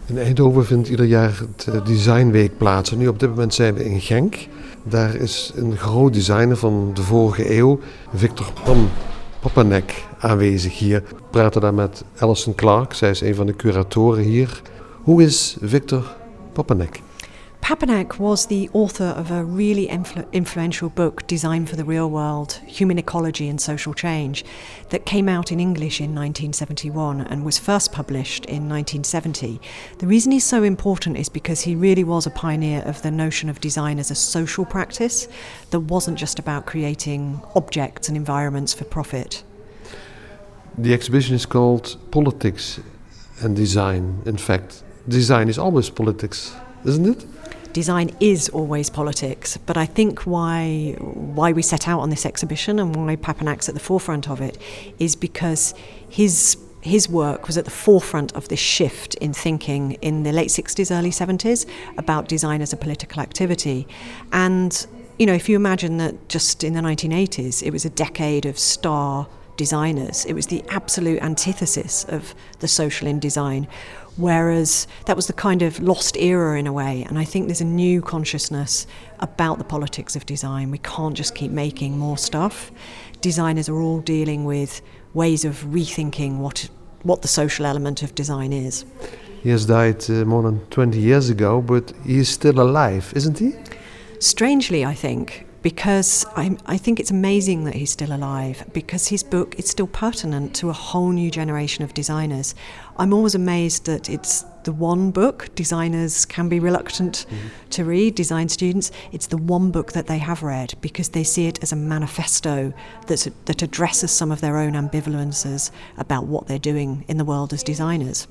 In Eindhoven vindt ieder jaar het Designweek plaats. En nu op dit moment zijn we in Genk. Daar is een groot designer van de vorige eeuw, Victor Papanek, aanwezig hier. We praten daar met Alison Clark, zij is een van de curatoren hier. Hoe is Victor Papanek? Papanek was the author of a really influential book, Design for the Real World, Human Ecology and Social Change, that came out in English in 1971 and was first published in 1970. The reason he's so important is because he really was a pioneer of the notion of design as a social practice that wasn't just about creating objects and environments for profit. The exhibition is called Politics and Design. In fact, design is always politics, isn't it? Design is always politics, but I think why we set out on this exhibition and why Papanek's at the forefront of it is because his work was at the forefront of this shift in thinking in the late 60s, early 70s about design as a political activity. And, if you imagine that just in the 1980s, it was a decade of star designers. It was the absolute antithesis of the social in design, whereas that was the kind of lost era in a way. And I think there's a new consciousness about the politics of design. We can't just keep making more stuff. Designers are all dealing with ways of rethinking what the social element of design is. He has died more than 20 years ago, but he is still alive, isn't he? Strangely, I think, because I think it's amazing that he's still alive, because his book is still pertinent to a whole new generation of designers. I'm always amazed that it's the one book designers can be reluctant to read, design students. It's the one book that they have read because they see it as a manifesto that addresses some of their own ambivalences about what they're doing in the world as designers.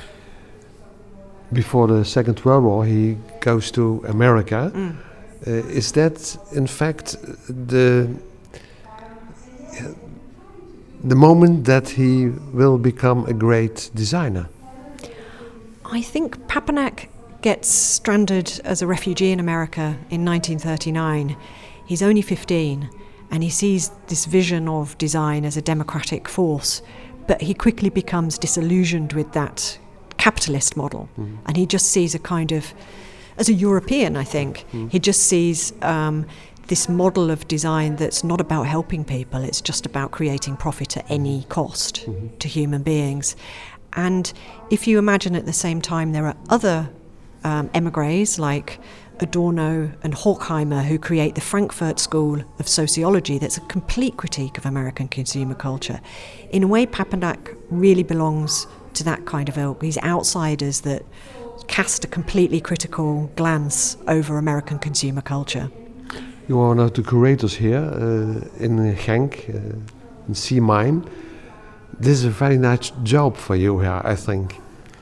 Before the Second World War, he goes to America. Is that, in fact, the moment that he will become a great designer? I think Papanek gets stranded as a refugee in America in 1939. He's only 15, and he sees this vision of design as a democratic force, but he quickly becomes disillusioned with that capitalist model, and he just sees a kind of, as a European, I think, he just sees this model of design that's not about helping people, it's just about creating profit at any cost to human beings. And if you imagine at the same time there are other émigrés like Adorno and Horkheimer who create the Frankfurt School of Sociology that's a complete critique of American consumer culture. In a way, Papanek really belongs to that kind of ilk. These outsiders that cast a completely critical glance over American consumer culture. You are now the curators here in Genk, in C Mine. This is a very nice job for you here, I think.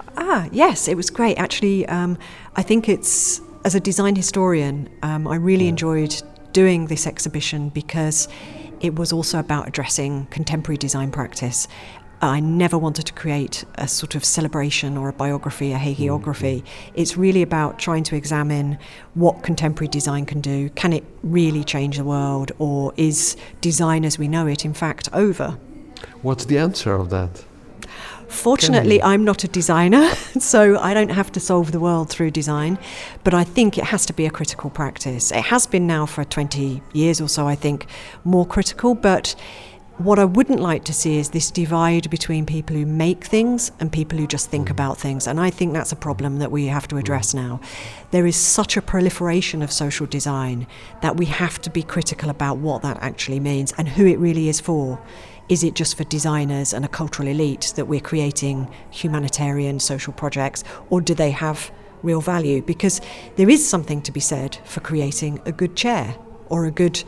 Yes, it was great. Actually, I think it's, as a design historian, I really enjoyed doing this exhibition because it was also about addressing contemporary design practice. I never wanted to create a sort of celebration or a biography, a hagiography. It's really about trying to examine what contemporary design can do. Can it really change the world, or is design as we know it in fact over? What's the answer of that? Fortunately, I'm not a designer, so I don't have to solve the world through design, but I think it has to be a critical practice. It has been now for 20 years or so, I think, more critical, but what I wouldn't like to see is this divide between people who make things and people who just think about things. And I think that's a problem that we have to address now. There is such a proliferation of social design that we have to be critical about what that actually means and who it really is for. Is it just for designers and a cultural elite that we're creating humanitarian social projects, or do they have real value? Because there is something to be said for creating a good chair or a good,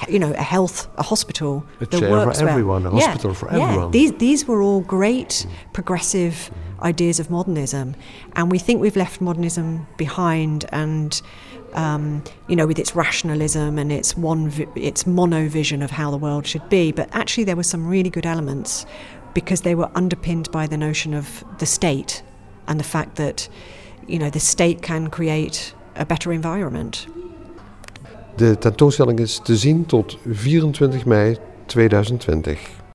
a hospital that chair works for everyone, well. a hospital for everyone. These were all great progressive ideas of modernism, and we think we've left modernism behind, and with its rationalism and its mono vision of how the world should be. But actually there were some really good elements because they were underpinned by the notion of the state and the fact that the state can create a better environment. De tentoonstelling is te zien tot 24 mei 2020.